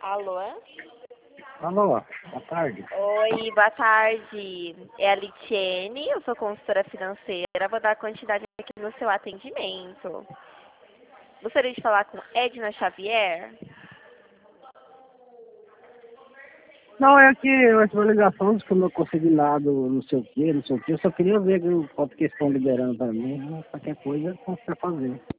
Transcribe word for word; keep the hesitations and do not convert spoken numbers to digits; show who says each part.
Speaker 1: Alô?
Speaker 2: Alô, boa tarde.
Speaker 1: Oi, boa tarde. É a Litiene, eu sou consultora financeira. Vou dar quantidade aqui no seu atendimento. Gostaria de falar com Edna Xavier?
Speaker 2: Não, é que eu tive uma ligação de que eu não consegui lá do não sei o que, não sei o que. Eu só queria ver quanto que eles estão liberando para mim. Qualquer coisa, eu posso fazer.